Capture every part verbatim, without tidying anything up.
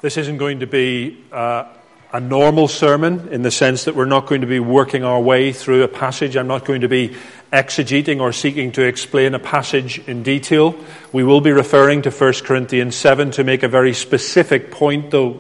This isn't going to be uh, a normal sermon in the sense that we're not going to be working our way through a passage. I'm not going to be exegeting or seeking to explain a passage in detail. We will be referring to First Corinthians seven to make a very specific point, though.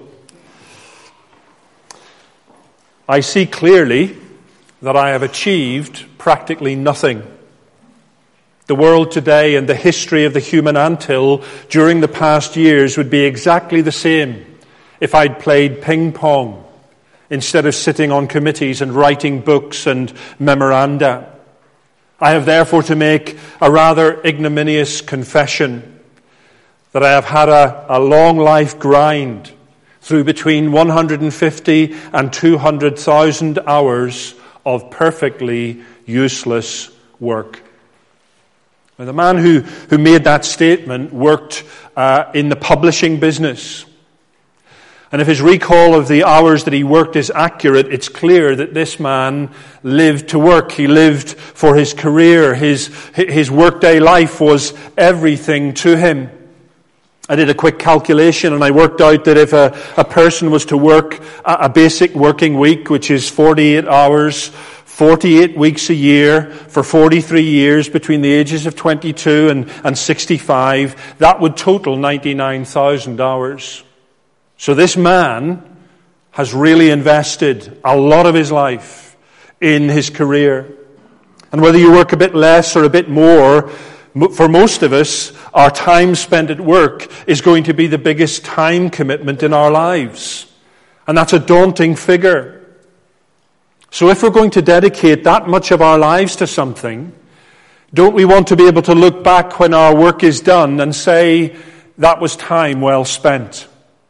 I see clearly that I have achieved practically nothing. The world today and the history of the human anthill during the past years would be exactly the same if I'd played ping pong instead of sitting on committees and writing books and memoranda. I have therefore to make a rather ignominious confession that I have had a, a long life grind through between one hundred fifty and two hundred thousand hours of perfectly useless work. Now, the man who, who made that statement worked uh, in the publishing business. And if his recall of the hours that he worked is accurate, it's clear that this man lived to work. He lived for his career. His, his workday life was everything to him. I did a quick calculation and I worked out that if a, a person was to work a, a basic working week, which is forty-eight hours, forty-eight weeks a year for forty-three years between the ages of twenty-two and, and sixty-five, that would total ninety-nine thousand hours. So this man has really invested a lot of his life in his career. And whether you work a bit less or a bit more, for most of us, our time spent at work is going to be the biggest time commitment in our lives. And that's a daunting figure. So if we're going to dedicate that much of our lives to something, don't we want to be able to look back when our work is done and say, that was time well spent?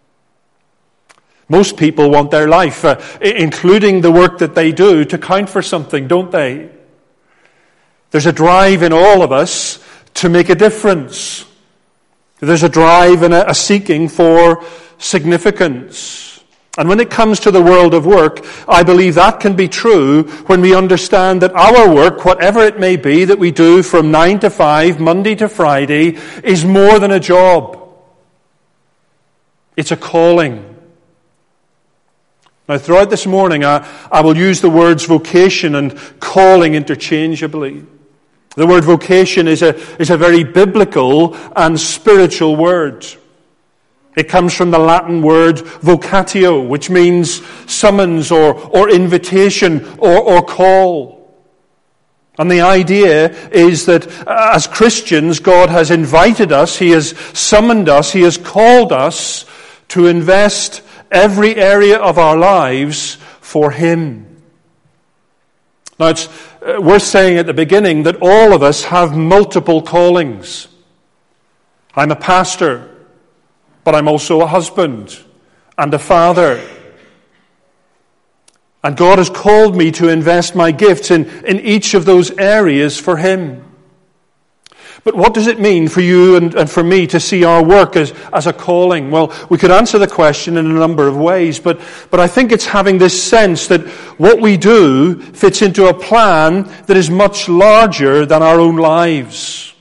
Most people want their life, uh, including the work that they do, to count for something, don't they? There's a drive in all of us to make a difference. There's a drive and a, a seeking for significance. And when it comes to the world of work, I believe that can be true when we understand that our work, whatever it may be that we do from nine to five, Monday to Friday, is more than a job. It's a calling. Now, throughout this morning, I, I will use the words vocation and calling interchangeably. The word vocation is a, is a very biblical and spiritual word. It comes from the Latin word vocatio, which means summons or, or invitation or, or call. And the idea is that as Christians, God has invited us, He has summoned us, He has called us to invest every area of our lives for Him. Now, it's worth saying at the beginning that all of us have multiple callings. I'm a pastor, but I'm also a husband and a father. And God has called me to invest my gifts in, in each of those areas for Him. But what does it mean for you and, and for me to see our work as, as a calling? Well, we could answer the question in a number of ways, but, but I think it's having this sense that what we do fits into a plan that is much larger than our own lives.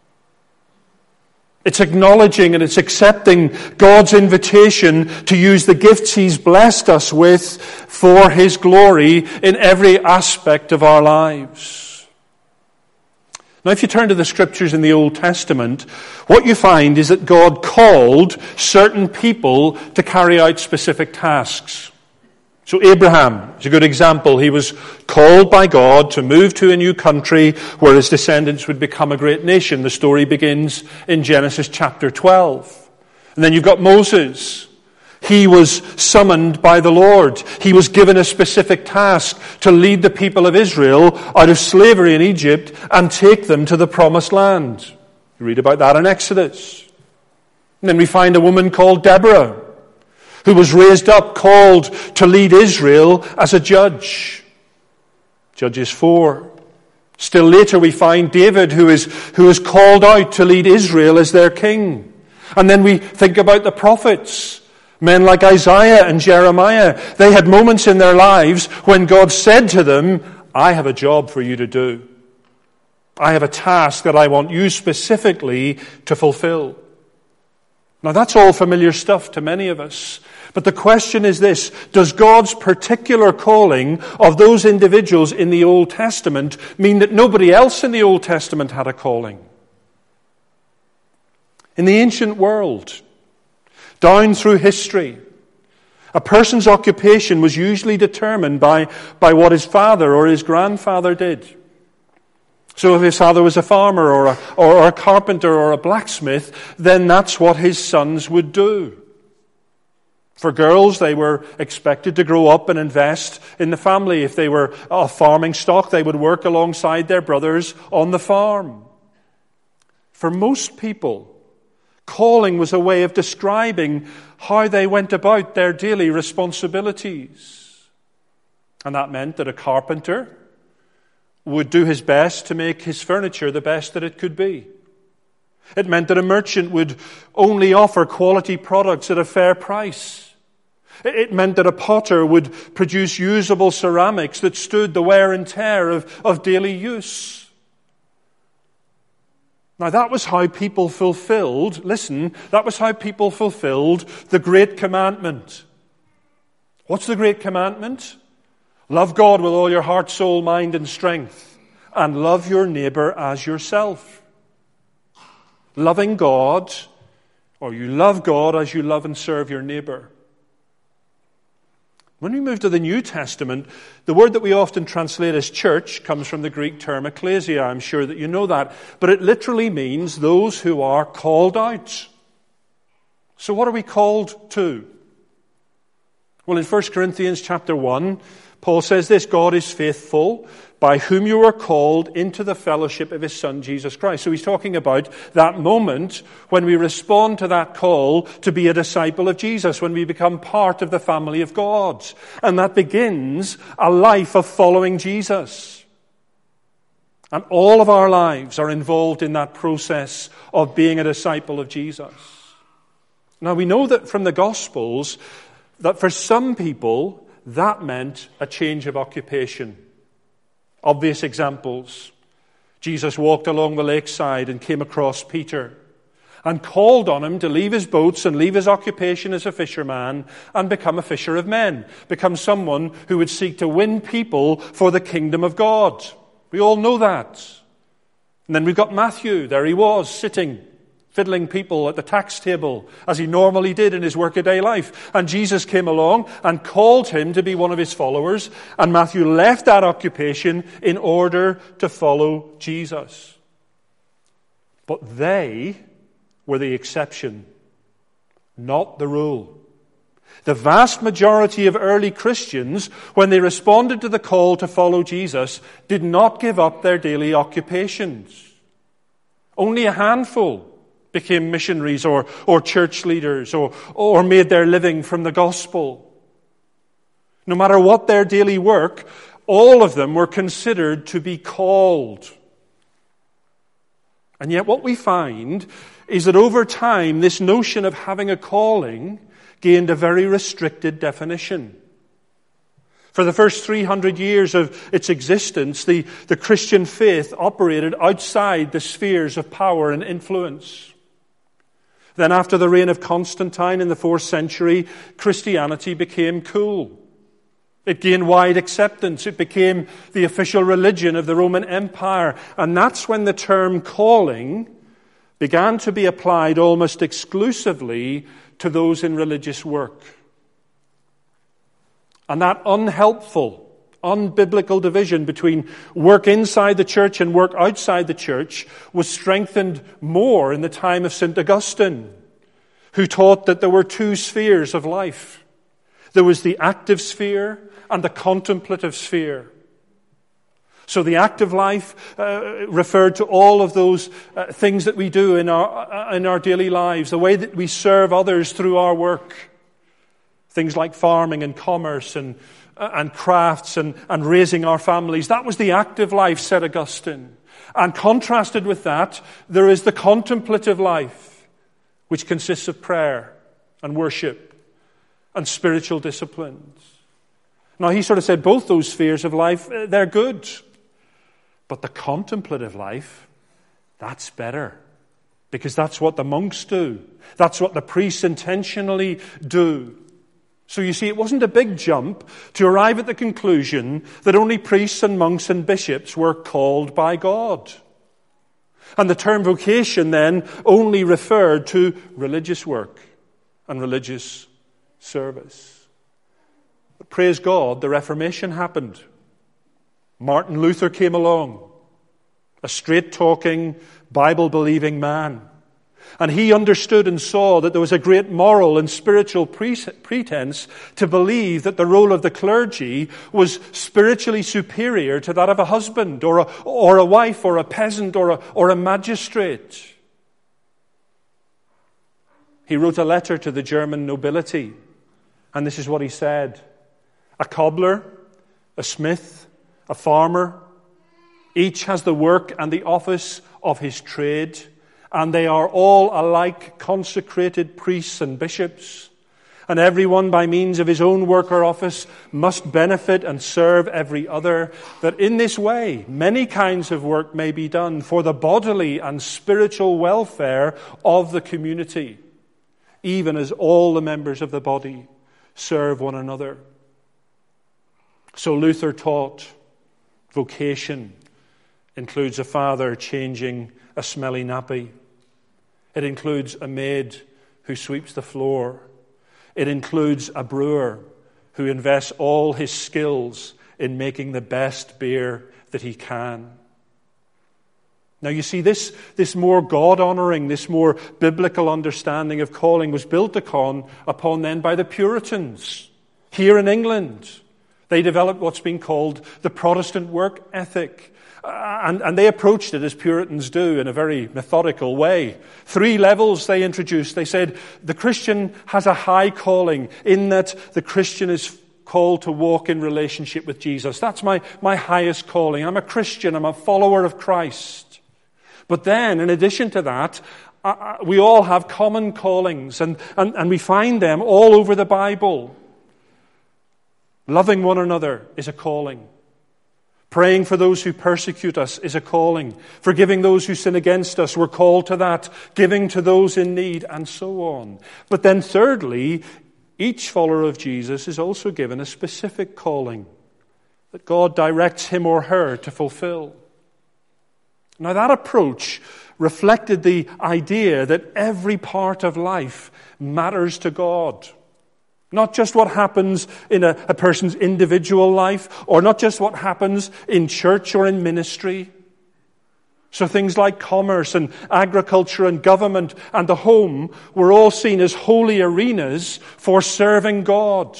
It's acknowledging and it's accepting God's invitation to use the gifts He's blessed us with for His glory in every aspect of our lives. Now, if you turn to the Scriptures in the Old Testament, what you find is that God called certain people to carry out specific tasks. So Abraham is a good example. He was called by God to move to a new country where his descendants would become a great nation. The story begins in Genesis chapter twelve. And then you've got Moses. He was summoned by the Lord. He was given a specific task to lead the people of Israel out of slavery in Egypt and take them to the promised land. You read about that in Exodus. And then we find a woman called Deborah, who was raised up, called to lead Israel as a judge. Judges four. Still later we find David, who is, who is called out to lead Israel as their king. And then we think about the prophets. Men like Isaiah and Jeremiah, they had moments in their lives when God said to them, I have a job for you to do. I have a task that I want you specifically to fulfill. Now that's all familiar stuff to many of us. But the question is this: does God's particular calling of those individuals in the Old Testament mean that nobody else in the Old Testament had a calling? In the ancient world, down through history, a person's occupation was usually determined by, by what his father or his grandfather did. So if his father was a farmer or a, or a carpenter or a blacksmith, then that's what his sons would do. For girls, they were expected to grow up and invest in the family. If they were a farming stock, they would work alongside their brothers on the farm. For most people, calling was a way of describing how they went about their daily responsibilities. And that meant that a carpenter would do his best to make his furniture the best that it could be. It meant that a merchant would only offer quality products at a fair price. It meant that a potter would produce usable ceramics that stood the wear and tear of, of daily use. Now that was how people fulfilled, listen, that was how people fulfilled the Great Commandment. What's the Great Commandment? Love God with all your heart, soul, mind, and strength, and love your neighbor as yourself. Loving God, or you love God as you love and serve your neighbor. When we move to the New Testament, the word that we often translate as church comes from the Greek term ecclesia. I'm sure that you know that. But it literally means those who are called out. So what are we called to? Well, in First Corinthians chapter one, Paul says this: God is faithful, by whom you are called into the fellowship of his Son, Jesus Christ. So he's talking about that moment when we respond to that call to be a disciple of Jesus, when we become part of the family of God. And that begins a life of following Jesus. And all of our lives are involved in that process of being a disciple of Jesus. Now we know that from the Gospels that for some people that meant a change of occupation. Obvious examples. Jesus walked along the lakeside and came across Peter and called on him to leave his boats and leave his occupation as a fisherman and become a fisher of men, become someone who would seek to win people for the kingdom of God. We all know that. And then we've got Matthew. There he was, sitting, fiddling people at the tax table, as he normally did in his workaday life. And Jesus came along and called him to be one of his followers. And Matthew left that occupation in order to follow Jesus. But they were the exception, not the rule. The vast majority of early Christians, when they responded to the call to follow Jesus, did not give up their daily occupations. Only a handful became missionaries or, or church leaders or, or made their living from the gospel. No matter what their daily work, all of them were considered to be called. And yet what we find is that over time, this notion of having a calling gained a very restricted definition. For the first three hundred years of its existence, the, the Christian faith operated outside the spheres of power and influence. Then after the reign of Constantine in the fourth century, Christianity became cool. It gained wide acceptance. It became the official religion of the Roman Empire. And that's when the term calling began to be applied almost exclusively to those in religious work. And that unhelpful, unbiblical division between work inside the church and work outside the church was strengthened more in the time of Saint Augustine, who taught that there were two spheres of life. There was the active sphere and the contemplative sphere. So the active life uh, referred to all of those uh, things that we do in our uh, in our daily lives, the way that we serve others through our work. Things like farming and commerce and and crafts and, and raising our families. That was the active life, said Augustine. And contrasted with that, there is the contemplative life, which consists of prayer and worship and spiritual disciplines. Now, he sort of said both those spheres of life, they're good. But the contemplative life, that's better. because that's what the monks do. That's what the priests intentionally do. So you see, it wasn't a big jump to arrive at the conclusion that only priests and monks and bishops were called by God. And the term vocation then only referred to religious work and religious service. But praise God, the Reformation happened. Martin Luther came along, a straight-talking, Bible-believing man. And he understood and saw that there was a great moral and spiritual pretense to believe that the role of the clergy was spiritually superior to that of a husband or a, or a wife or a peasant or a, or a magistrate. He wrote a letter to the German nobility, and this is what he said. A cobbler, a smith, a farmer, each has the work and the office of his trade, and they are all alike consecrated priests and bishops. And everyone by means of his own work or office must benefit and serve every other, that in this way many kinds of work may be done for the bodily and spiritual welfare of the community, even as all the members of the body serve one another. So Luther taught vocation includes a father changing a smelly nappy. It includes a maid who sweeps the floor. It includes a brewer who invests all his skills in making the best beer that he can. Now you see, this, this more God-honoring, this more biblical understanding of calling was built upon, upon then by the Puritans here in England. They developed what's been called the Protestant work ethic. Uh, and, and they approached it as Puritans do in a very methodical way. Three levels they introduced. They said the Christian has a high calling in that the Christian is called to walk in relationship with Jesus. That's my, my highest calling. I'm a Christian. I'm a follower of Christ. But then, in addition to that, uh, we all have common callings, and, and, and we find them all over the Bible. Loving one another is a calling. Praying for those who persecute us is a calling. Forgiving those who sin against us, we're called to that. Giving to those in need, and so on. But then thirdly, each follower of Jesus is also given a specific calling that God directs him or her to fulfill. Now that approach reflected the idea that every part of life matters to God. Not just what happens in a, a person's individual life, or not just what happens in church or in ministry. So things like commerce and agriculture and government and the home were all seen as holy arenas for serving God.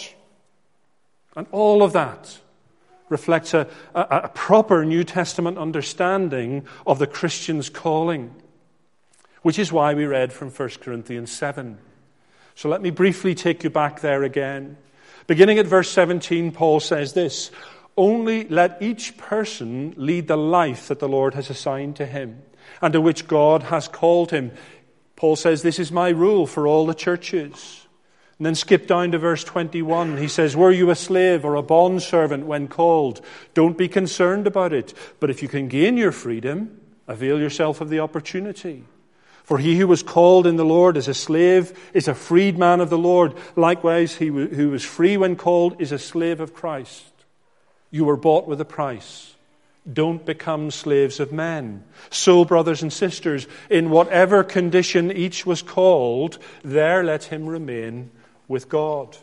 And all of that reflects a, a, a proper New Testament understanding of the Christian's calling, which is why we read from First Corinthians seven. So let me briefly take you back there again. Beginning at verse seventeen, Paul says this: "Only let each person lead the life that the Lord has assigned to him, and to which God has called him." Paul says, "This is my rule for all the churches." And then skip down to verse twenty-one. He says, "Were you a slave or a bondservant when called? Don't be concerned about it. But if you can gain your freedom, avail yourself of the opportunity. For he who was called in the Lord as a slave is a freedman of the Lord. Likewise, he who was free when called is a slave of Christ. You were bought with a price. Don't become slaves of men. So, brothers and sisters, in whatever condition each was called, there let him remain with God."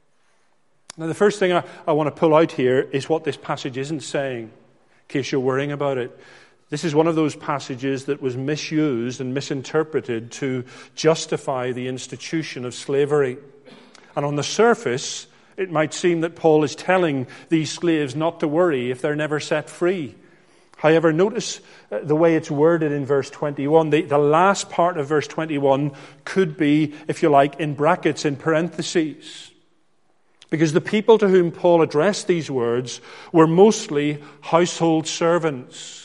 Now, the first thing I, I want to pull out here is what this passage isn't saying, in case you're worrying about it. This is one of those passages that was misused and misinterpreted to justify the institution of slavery. And on the surface, it might seem that Paul is telling these slaves not to worry if they're never set free. However, notice the way it's worded in verse twenty-one. The, the last part of verse twenty-one could be, if you like, in brackets, in parentheses. Because the people to whom Paul addressed these words were mostly household servants.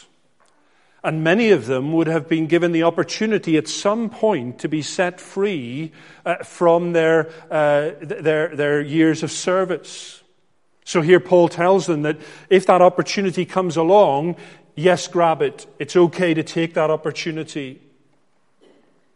And many of them would have been given the opportunity at some point to be set free uh, from their, uh, their, their years of service. So here Paul tells them that if that opportunity comes along, yes, grab it. It's okay to take that opportunity.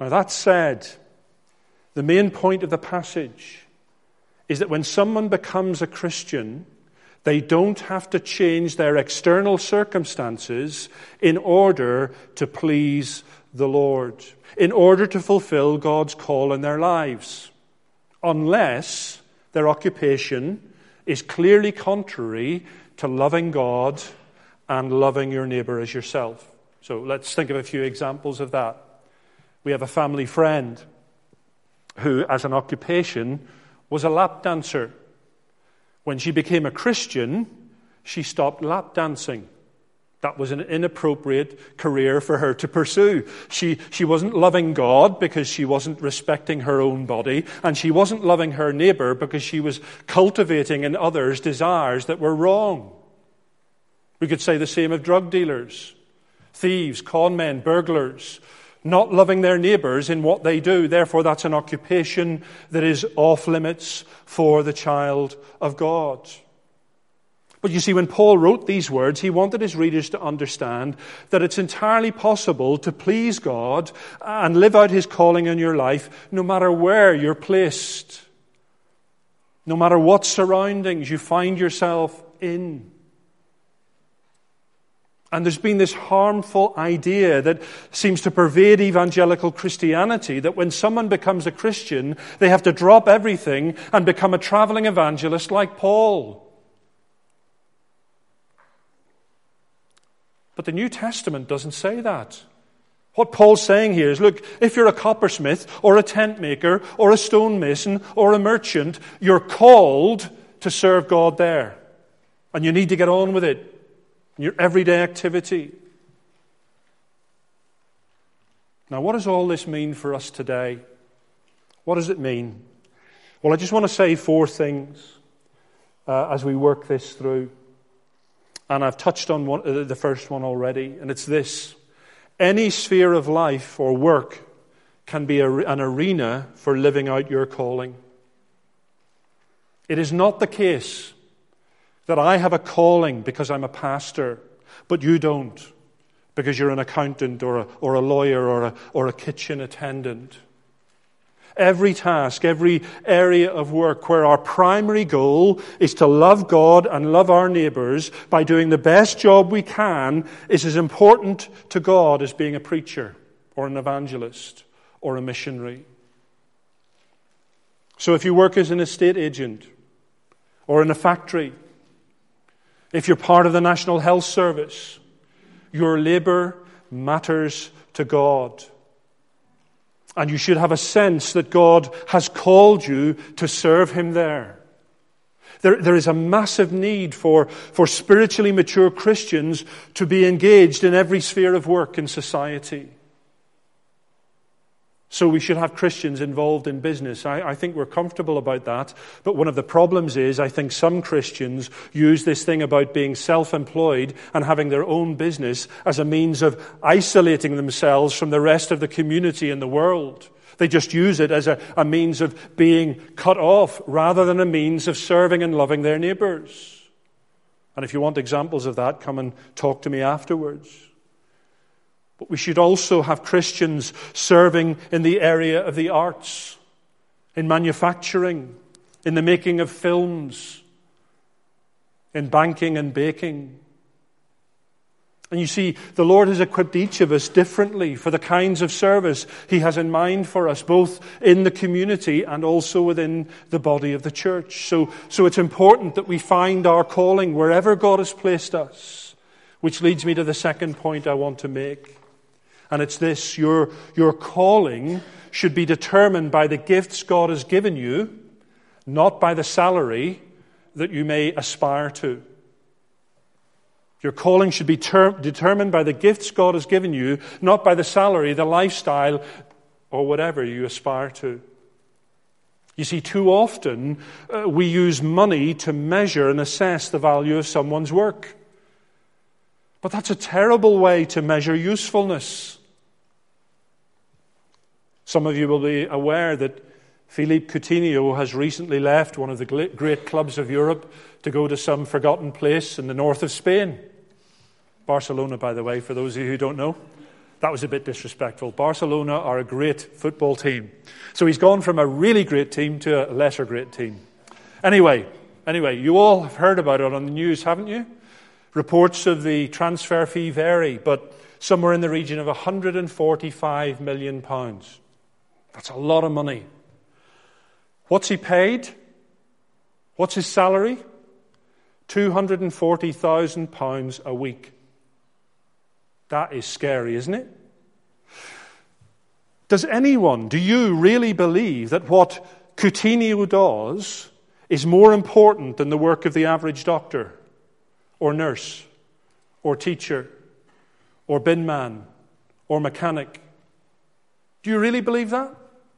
Now that said, the main point of the passage is that when someone becomes a Christian, they don't have to change their external circumstances in order to please the Lord, in order to fulfill God's call in their lives, unless their occupation is clearly contrary to loving God and loving your neighbor as yourself. So let's think of a few examples of that. We have a family friend who, as an occupation, was a lap dancer. When she became a Christian, she stopped lap dancing. That was an inappropriate career for her to pursue. She, she wasn't loving God because she wasn't respecting her own body, and she wasn't loving her neighbor because she was cultivating in others desires that were wrong. We could say the same of drug dealers, thieves, con men, burglars, not loving their neighbors in what they do. Therefore, that's an occupation that is off limits for the child of God. But you see, when Paul wrote these words, he wanted his readers to understand that it's entirely possible to please God and live out his calling in your life no matter where you're placed, no matter what surroundings you find yourself in. And there's been this harmful idea that seems to pervade evangelical Christianity, that when someone becomes a Christian, they have to drop everything and become a traveling evangelist like Paul. But the New Testament doesn't say that. What Paul's saying here is, look, if you're a coppersmith or a tent maker or a stonemason or a merchant, you're called to serve God there. And you need to get on with it. Your everyday activity. Now, what does all this mean for us today? What does it mean? Well, I just want to say four things uh, as we work this through. And I've touched on one, uh, the first one already, and it's this. Any sphere of life or work can be a, an arena for living out your calling. It is not the case that I have a calling because I'm a pastor, but you don't, because you're an accountant or a, or a lawyer or a, or a kitchen attendant. Every task, every area of work where our primary goal is to love God and love our neighbors by doing the best job we can is as important to God as being a preacher or an evangelist or a missionary. So if you work as an estate agent or in a factory, if you're part of the National Health Service, your labor matters to God. And you should have a sense that God has called you to serve Him there. There, there is a massive need for, for spiritually mature Christians to be engaged in every sphere of work in society. So we should have Christians involved in business. I, I think we're comfortable about that. But one of the problems is I think some Christians use this thing about being self-employed and having their own business as a means of isolating themselves from the rest of the community in the world. They just use it as a, a means of being cut off rather than a means of serving and loving their neighbors. And if you want examples of that, come and talk to me afterwards. But we should also have Christians serving in the area of the arts, in manufacturing, in the making of films, in banking and baking. And you see, the Lord has equipped each of us differently for the kinds of service He has in mind for us, both in the community and also within the body of the church. So, so it's important that we find our calling wherever God has placed us, which leads me to the second point I want to make. And it's this, your, your calling should be determined by the gifts God has given you, not by the salary that you may aspire to. Your calling should be ter- determined by the gifts God has given you, not by the salary, the lifestyle, or whatever you aspire to. You see, too often uh, we use money to measure and assess the value of someone's work. But that's a terrible way to measure usefulness. Some of you will be aware that Philippe Coutinho has recently left one of the great clubs of Europe to go to some forgotten place in the north of Spain. Barcelona, by the way, for those of you who don't know. That was a bit disrespectful. Barcelona are a great football team. So he's gone from a really great team to a lesser great team. Anyway, anyway, you all have heard about it on the news, haven't you? Reports of the transfer fee vary, but somewhere in the region of one hundred forty-five million pounds. That's a lot of money. What's he paid? What's his salary? two hundred forty thousand pounds a week. That is scary, isn't it? Does anyone, do you really believe that what Coutinho does is more important than the work of the average doctor or nurse or teacher or bin man or mechanic? Do you really believe that?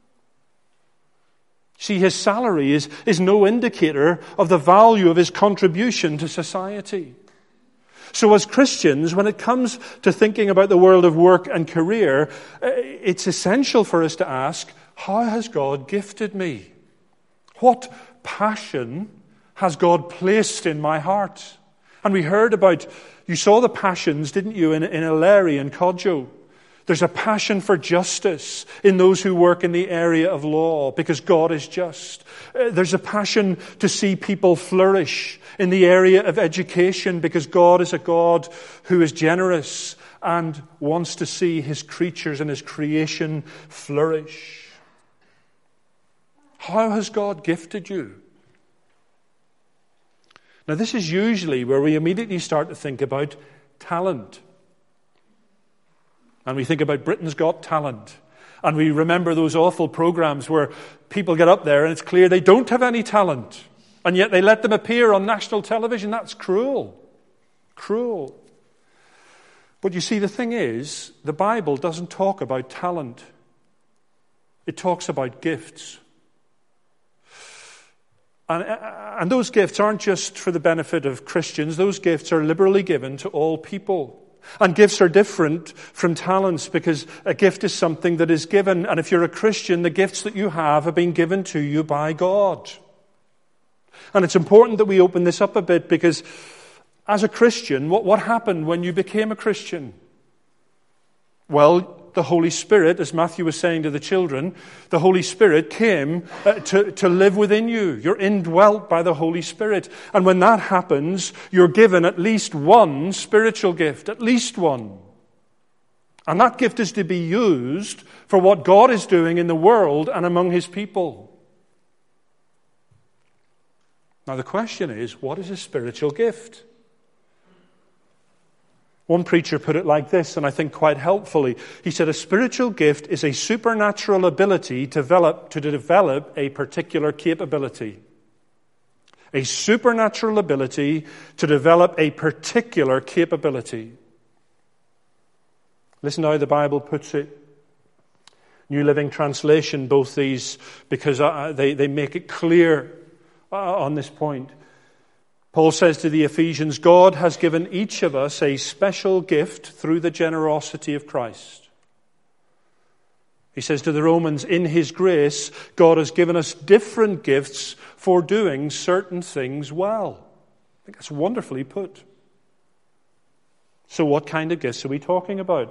See, his salary is, is no indicator of the value of his contribution to society. So as Christians, when it comes to thinking about the world of work and career, it's essential for us to ask, how has God gifted me? What passion has God placed in my heart? And we heard about, you saw the passions, didn't you, in, in Ileri and Kodjo. There's a passion for justice in those who work in the area of law because God is just. There's a passion to see people flourish in the area of education because God is a God who is generous and wants to see his creatures and his creation flourish. How has God gifted you? Now, this is usually where we immediately start to think about talent. And we think about Britain's Got Talent. And we remember those awful programs where people get up there and it's clear they don't have any talent. And yet they let them appear on national television. That's cruel. Cruel. But you see, the thing is, the Bible doesn't talk about talent. It talks about gifts. And, and those gifts aren't just for the benefit of Christians. Those gifts are liberally given to all people. And gifts are different from talents because a gift is something that is given. And if you're a Christian, the gifts that you have have been given to you by God. And it's important that we open this up a bit because as a Christian, what, what happened when you became a Christian? Well, the Holy Spirit, as Matthew was saying to the children, the Holy Spirit came uh, to, to live within you. You're indwelt by the Holy Spirit. And when that happens, you're given at least one spiritual gift, at least one. And that gift is to be used for what God is doing in the world and among his people. Now the question is, what is a spiritual gift? One preacher put it like this, and I think quite helpfully. He said, a spiritual gift is a supernatural ability to develop, to develop a particular capability. A supernatural ability to develop a particular capability. Listen to how the Bible puts it. New Living Translation, both these, because they, they make it clear on this point. Paul says to the Ephesians, God has given each of us a special gift through the generosity of Christ. He says to the Romans, in his grace, God has given us different gifts for doing certain things well. I think that's wonderfully put. So what kind of gifts are we talking about?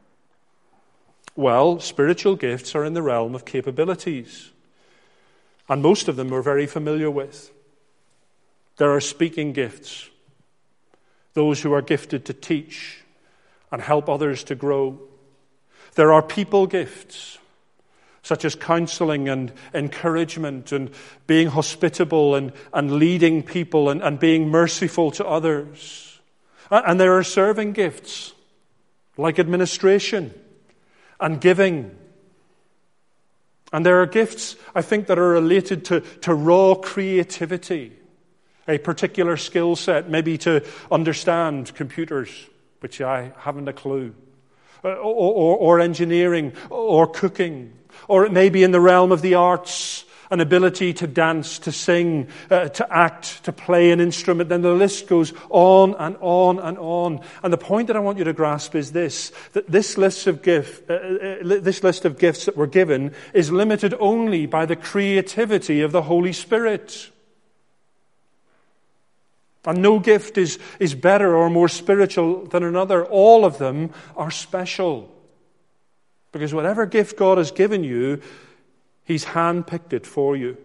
Well, spiritual gifts are in the realm of capabilities. And most of them we're very familiar with. There are speaking gifts, those who are gifted to teach and help others to grow. There are people gifts, such as counseling and encouragement and being hospitable and, and leading people and, and being merciful to others. And there are serving gifts, like administration and giving. And there are gifts, I think, that are related to, to raw creativity. A particular skill set, maybe to understand computers, which I haven't a clue, or, or, or engineering, or cooking, or it may be in the realm of the arts, an ability to dance, to sing, uh, to act, to play an instrument. Then the list goes on and on and on. And the point that I want you to grasp is this: that this list of gift, uh, uh, this list of gifts that we're given is limited only by the creativity of the Holy Spirit. And no gift is, is better or more spiritual than another. All of them are special. Because whatever gift God has given you, He's handpicked it for you.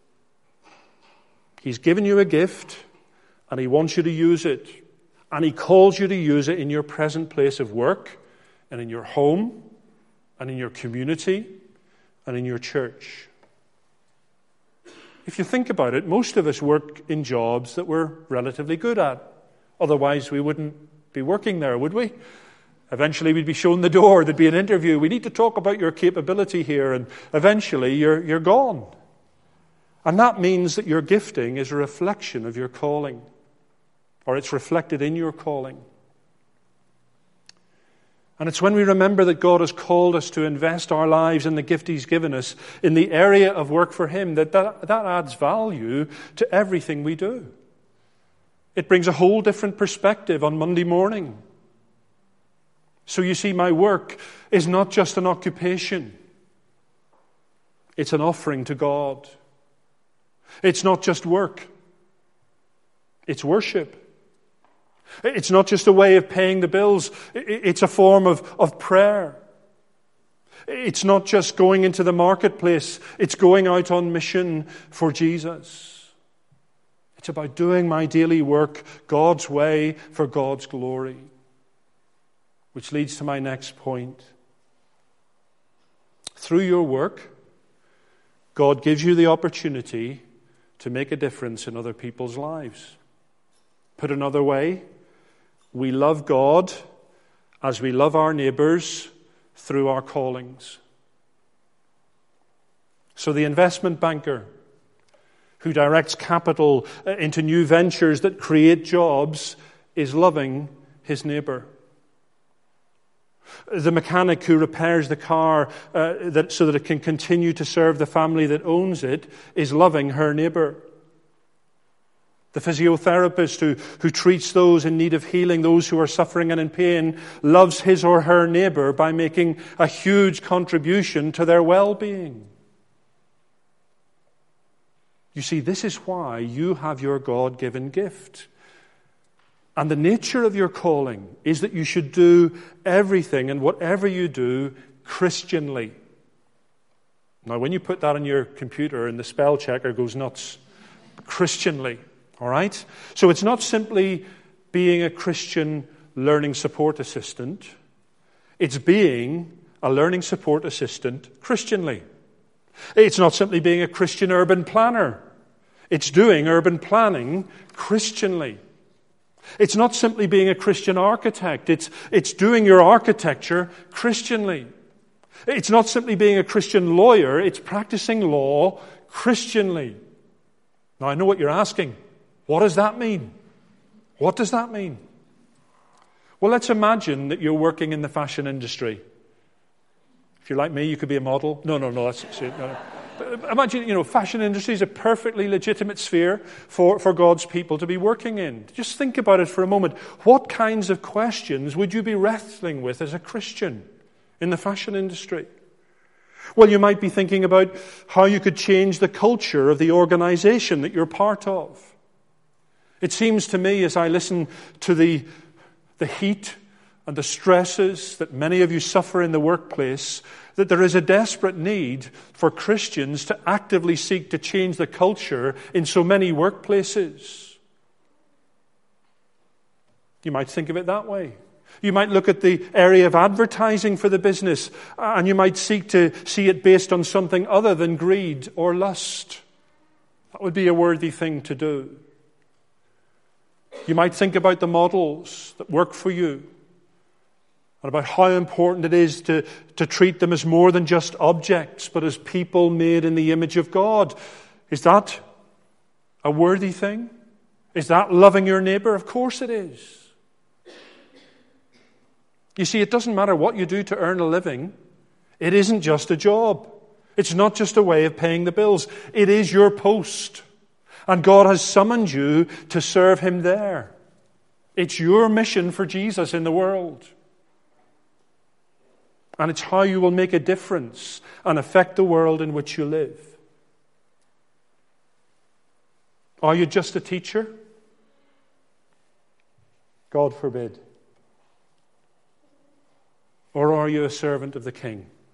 He's given you a gift, and He wants you to use it. And He calls you to use it in your present place of work, and in your home, and in your community, and in your church. If you think about it, most of us work in jobs that we're relatively good at. Otherwise, we wouldn't be working there, would we? Eventually, we'd be shown the door. There'd be an interview. We need to talk about your capability here. And eventually, you're, you're gone. And that means that your gifting is a reflection of your calling. Or it's reflected in your calling. And it's when we remember that God has called us to invest our lives in the gift He's given us in the area of work for Him, that that, that adds value to everything we do. It brings a whole different perspective on Monday morning. So you see, my work is not just an occupation. It's an offering to God. It's not just work. It's worship. It's not just a way of paying the bills. It's a form of, of prayer. It's not just going into the marketplace. It's going out on mission for Jesus. It's about doing my daily work God's way for God's glory. Which leads to my next point. Through your work, God gives you the opportunity to make a difference in other people's lives. Put another way, we love God as we love our neighbors through our callings. So the investment banker who directs capital into new ventures that create jobs is loving his neighbor. The mechanic who repairs the car uh, that, so that it can continue to serve the family that owns it is loving her neighbor. The physiotherapist who, who treats those in need of healing, those who are suffering and in pain, loves his or her neighbor by making a huge contribution to their well-being. You see, this is why you have your God-given gift. And the nature of your calling is that you should do everything and whatever you do Christianly. Now, when you put that on your computer and the spell checker goes nuts, Christianly, all right? So it's not simply being a Christian learning support assistant. It's being a learning support assistant Christianly. It's not simply being a Christian urban planner. It's doing urban planning Christianly. It's not simply being a Christian architect. It's, it's doing your architecture Christianly. It's not simply being a Christian lawyer. It's practicing law Christianly. Now, I know what you're asking. What does that mean? What does that mean? Well, let's imagine that you're working in the fashion industry. If you're like me, you could be a model. No, no, no. That's, no, no. Imagine, you know, fashion industry is a perfectly legitimate sphere for, for God's people to be working in. Just think about it for a moment. What kinds of questions would you be wrestling with as a Christian in the fashion industry? Well, you might be thinking about how you could change the culture of the organization that you're part of. It seems to me, as I listen to the, the heat and the stresses that many of you suffer in the workplace, that there is a desperate need for Christians to actively seek to change the culture in so many workplaces. You might think of it that way. You might look at the area of advertising for the business, and you might seek to see it based on something other than greed or lust. That would be a worthy thing to do. You might think about the models that work for you, and about how important it is to, to treat them as more than just objects, but as people made in the image of God. Is that a worthy thing? Is that loving your neighbor? Of course it is. You see, it doesn't matter what you do to earn a living. It isn't just a job. It's not just a way of paying the bills. It is your post. And God has summoned you to serve Him there. It's your mission for Jesus in the world. And it's how you will make a difference and affect the world in which you live. Are you just a teacher? God forbid. Or are you a servant of the King?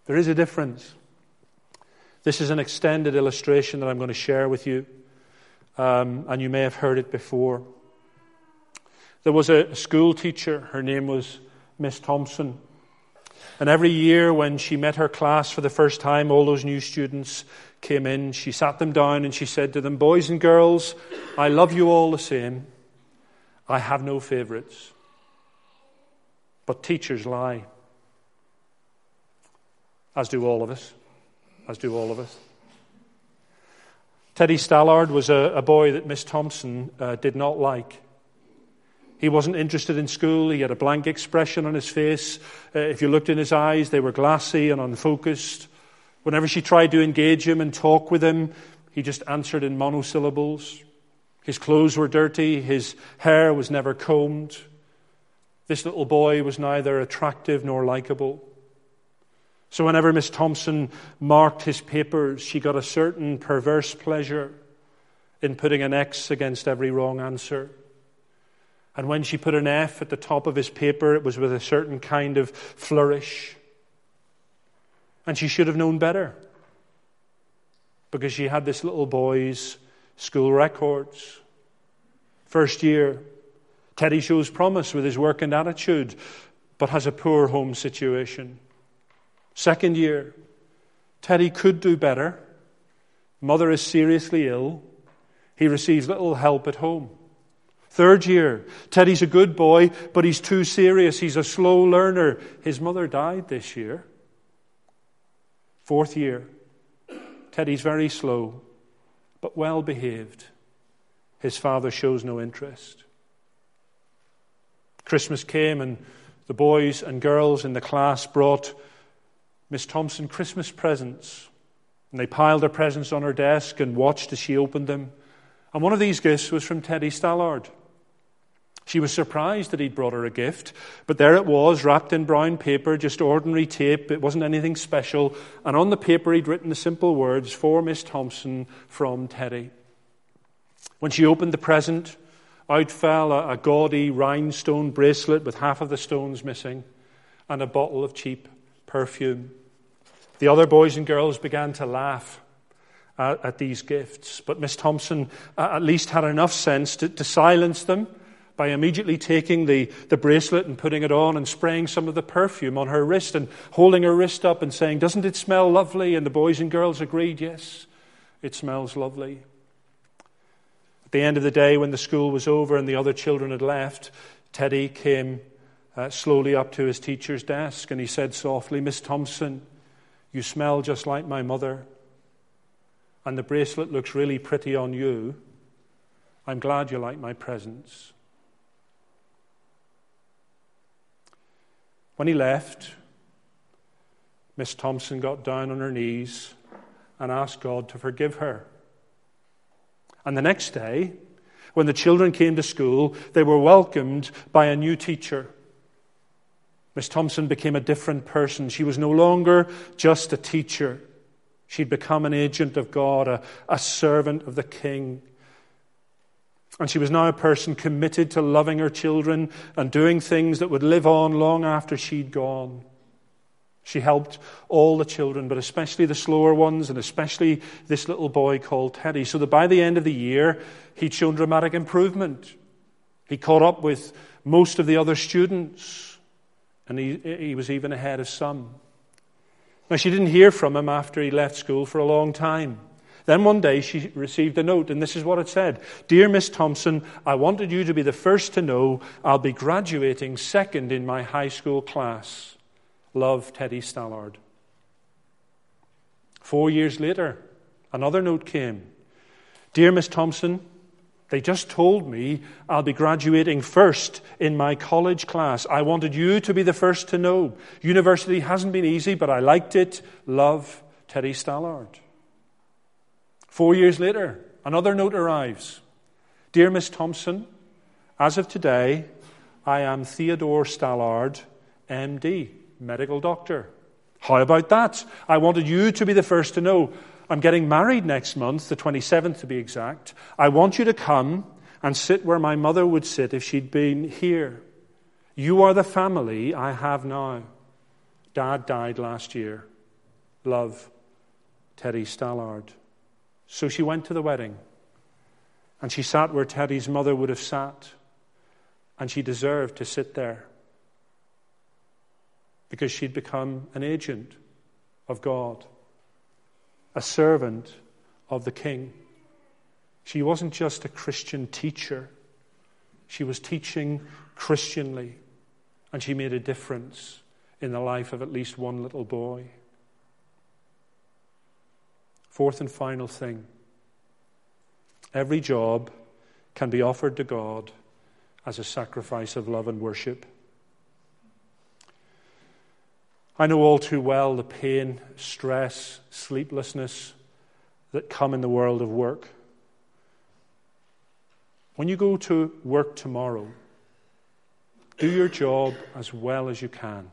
There is a difference. This is an extended illustration that I'm going to share with you, um, and you may have heard it before. There was a school teacher. Her name was Miss Thompson. And every year when she met her class for the first time, all those new students came in. She sat them down and she said to them, "Boys and girls, I love you all the same. I have no favorites. But teachers lie. As do all of us. As do all of us." Teddy Stallard was a, a boy that Miss Thompson uh, did not like. He wasn't interested in school. He had a blank expression on his face. Uh, if you looked in his eyes, they were glassy and unfocused. Whenever she tried to engage him and talk with him, he just answered in monosyllables. His clothes were dirty. His hair was never combed. This little boy was neither attractive nor likable. So whenever Miss Thompson marked his papers, she got a certain perverse pleasure in putting an X against every wrong answer. And when she put an F at the top of his paper, it was with a certain kind of flourish. And she should have known better, because she had this little boy's school records. First year, Teddy shows promise with his work and attitude, but has a poor home situation. Second year, Teddy could do better. Mother is seriously ill. He receives little help at home. Third year, Teddy's a good boy, but he's too serious. He's a slow learner. His mother died this year. Fourth year, Teddy's very slow, but well behaved. His father shows no interest. Christmas came, and the boys and girls in the class brought Miss Thompson Christmas presents. And they piled their presents on her desk and watched as she opened them. And one of these gifts was from Teddy Stallard. She was surprised that he'd brought her a gift, but there it was, wrapped in brown paper, just ordinary tape. It wasn't anything special. And on the paper he'd written the simple words, "For Miss Thompson, from Teddy." When she opened the present, out fell a, a gaudy rhinestone bracelet with half of the stones missing, and a bottle of cheap perfume. The other boys and girls began to laugh at, at these gifts, but Miss Thompson uh, at least had enough sense to, to silence them by immediately taking the, the bracelet and putting it on and spraying some of the perfume on her wrist and holding her wrist up and saying, "Doesn't it smell lovely?" And the boys and girls agreed, "Yes, it smells lovely." At the end of the day, when the school was over and the other children had left, Teddy came uh, slowly up to his teacher's desk and he said softly, "Miss Thompson, you smell just like my mother, and the bracelet looks really pretty on you. I'm glad you like my presents." When he left, Miss Thompson got down on her knees and asked God to forgive her. And the next day, when the children came to school, they were welcomed by a new teacher. Miss Thompson became a different person. She was no longer just a teacher. She'd become an agent of God, a, a servant of the King. And she was now a person committed to loving her children and doing things that would live on long after she'd gone. She helped all the children, but especially the slower ones, and especially this little boy called Teddy, so that by the end of the year, he'd shown dramatic improvement. He caught up with most of the other students, and he, he was even ahead of some. Now, she didn't hear from him after he left school for a long time. Then one day she received a note, and this is what it said. "Dear Miss Thompson, I wanted you to be the first to know I'll be graduating second in my high school class. Love, Teddy Stallard." Four years later, another note came. "Dear Miss Thompson, they just told me I'll be graduating first in my college class. I wanted you to be the first to know. University hasn't been easy, but I liked it. Love, Teddy Stallard." Four years later, another note arrives. "Dear Miss Thompson, as of today, I am Theodore Stallard, M D, medical doctor. How about that? I wanted you to be the first to know. I'm getting married next month, the twenty-seventh to be exact. I want you to come and sit where my mother would sit if she'd been here. You are the family I have now. Dad died last year. love, Teddy Stallard. So she went to the wedding, and she sat where Teddy's mother would have sat, and she deserved to sit there because she'd become an agent of God, a servant of the King. She wasn't just a Christian teacher. She was teaching Christianly, and she made a difference in the life of at least one little boy. Fourth and final thing. Every job can be offered to God as a sacrifice of love and worship. I know all too well the pain, stress, sleeplessness that come in the world of work. When you go to work tomorrow, do your job as well as you can.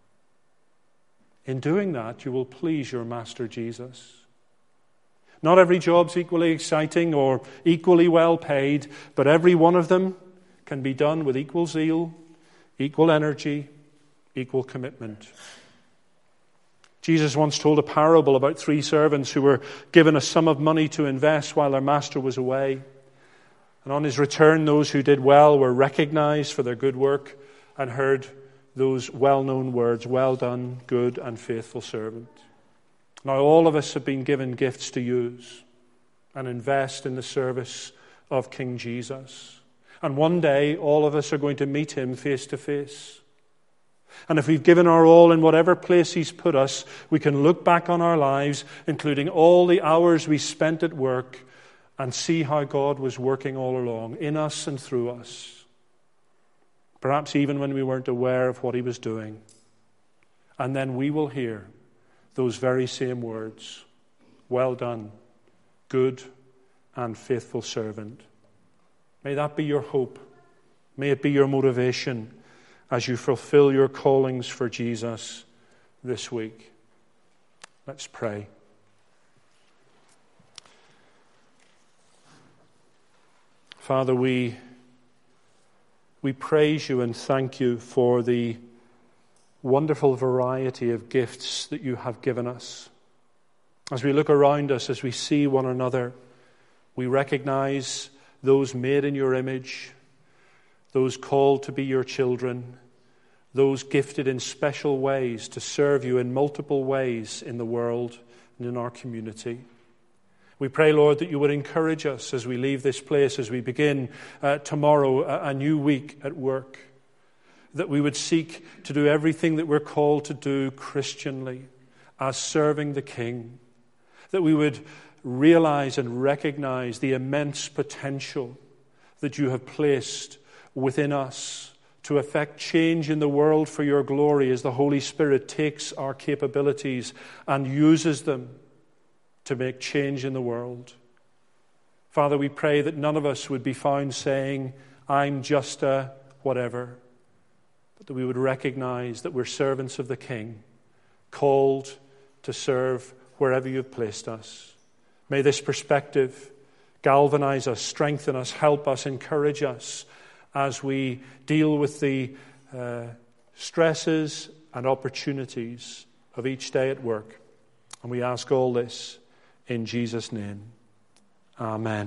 In doing that, you will please your Master Jesus. Not every job's equally exciting or equally well paid, but every one of them can be done with equal zeal, equal energy, equal commitment. Jesus once told a parable about three servants who were given a sum of money to invest while their master was away. And on his return, those who did well were recognized for their good work and heard those well-known words, "Well done, good and faithful servant." Now, all of us have been given gifts to use and invest in the service of King Jesus. And one day, all of us are going to meet him face to face. And if we've given our all in whatever place he's put us, we can look back on our lives, including all the hours we spent at work, and see how God was working all along, in us and through us. Perhaps even when we weren't aware of what he was doing. And then we will hear those very same words, "Well done, good and faithful servant." May that be your hope. May it be your motivation as you fulfill your callings for Jesus this week. Let's pray. Father, we, we praise you and thank you for the wonderful variety of gifts that you have given us. As we look around us, as we see one another, we recognize those made in your image, those called to be your children, those gifted in special ways to serve you in multiple ways in the world and in our community. We pray, Lord, that you would encourage us as we leave this place, as we begin uh, tomorrow a, a new week at work, that we would seek to do everything that we're called to do Christianly as serving the King, that we would realize and recognize the immense potential that you have placed within us to effect change in the world for your glory as the Holy Spirit takes our capabilities and uses them to make change in the world. Father, we pray that none of us would be found saying, "I'm just a whatever," but that we would recognize that we're servants of the King, called to serve wherever you've placed us. May this perspective galvanize us, strengthen us, help us, encourage us as we deal with the uh, stresses and opportunities of each day at work. And we ask all this in Jesus' name. Amen.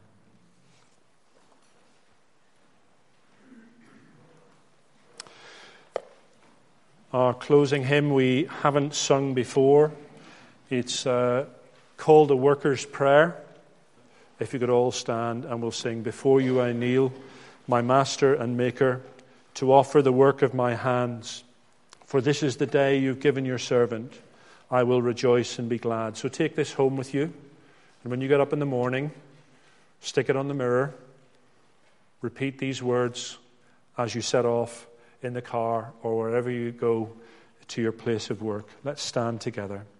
Our closing hymn we haven't sung before. It's uh, called the Worker's Prayer. If you could all stand and we'll sing, "Before you I kneel, my Master and Maker, to offer the work of my hands. For this is the day you've given your servant. I will rejoice and be glad." So take this home with you. And when you get up in the morning, stick it on the mirror. Repeat these words as you set off in the car or wherever you go to your place of work. Let's stand together.